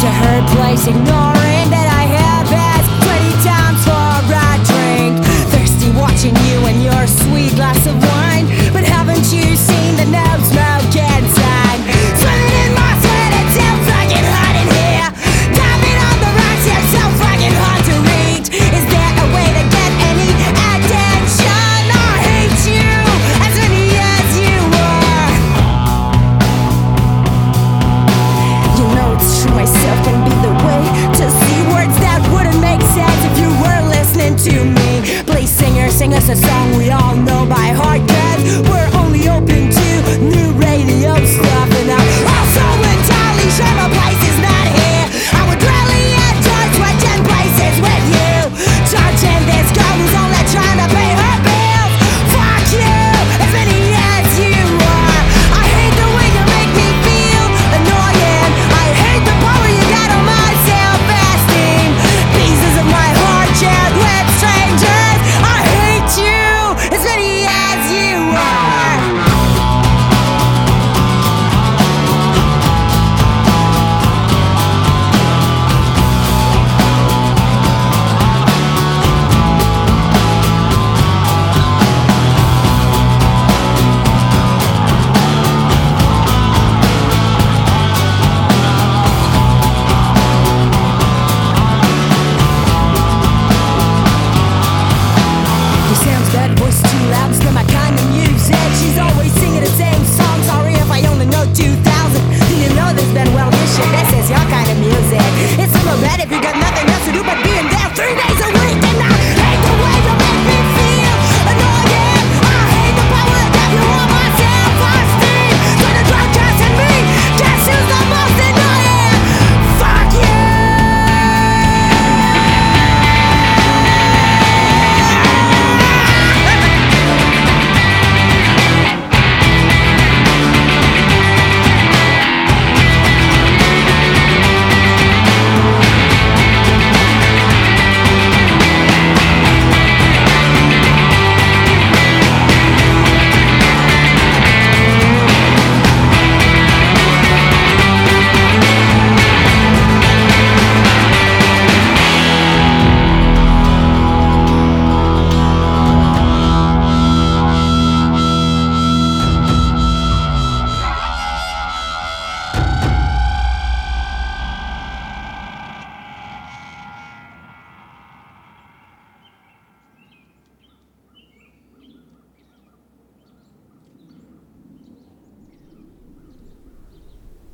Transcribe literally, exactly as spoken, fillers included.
to her place, ignoring that I have asked twenty times for a drink. Thirsty watching you and your sweet glass of wine, but haven't you seen the no smoke inside? Swimming in my sweat, it's so fucking hot in here. Diving on the rocks, it's so fucking hard to reach. Is there a way to get any attention? I hate you as many as you are. You know it's true, myself can be the way to see words that wouldn't make sense if you were listening to me. Please, singer, sing us a song we all know by